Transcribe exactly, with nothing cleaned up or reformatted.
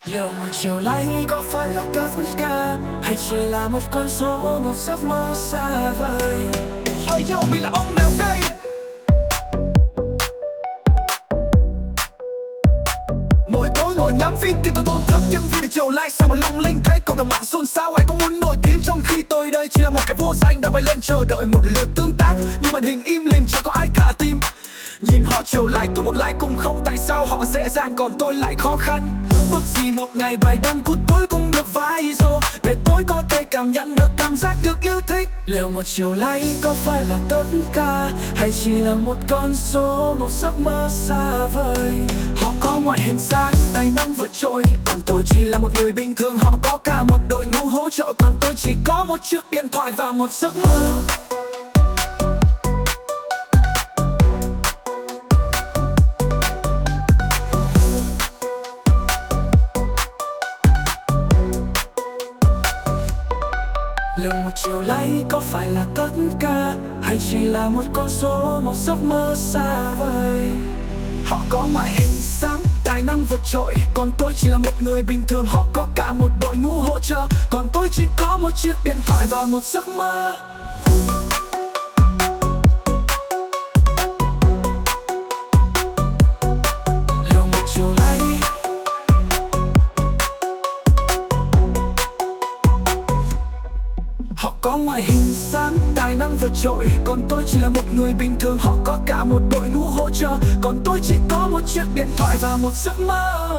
Liệu một chiều nay có phải là cơn vấn ca, hay chỉ là một con số, một giấc mơ xa vời? Hỏi nhau mình là ông nào đây? Mỗi tối ngồi ngắm phim thì tôi tổn thức những video like sao mà lung linh, thấy cộng đồng mạng xôn xao ai cũng muốn nổi tiếng, trong khi tôi đây chỉ là một cái vô danh đã bay lên chờ đợi một lượt tương tác, nhưng màn hình im lìm chẳng có ai cả tim. Nhìn họ chiều like tôi một like cũng không, tại sao họ dễ dàng còn tôi lại khó khăn? Ước gì một ngày bài đăng của tôi cũng được viral, để tôi có thể cảm nhận được cảm giác được yêu thích. Liệu một chiều like có phải là tất cả, hay chỉ là một con số, một giấc mơ xa vời? Họ có ngoại hình sáng, tài năng vượt trội, còn tôi chỉ là một người bình thường. Họ có cả một đội ngũ hỗ trợ, còn tôi chỉ có một chiếc điện thoại và một giấc mơ. Liệu một chiều like có phải là tất cả, hay chỉ là một con số, một giấc mơ xa vời? Họ có ngoại hình sáng, tài năng vượt trội, còn tôi chỉ là một người bình thường. Họ có cả một đội ngũ hỗ trợ, còn tôi chỉ có một chiếc điện thoại và một giấc mơ. Liệu một chiều like họ có ngoại hình sáng, tài năng vượt trội, còn tôi chỉ là một người bình thường. Họ có cả một đội ngũ hỗ trợ, còn tôi chỉ có một chiếc điện thoại và một giấc mơ.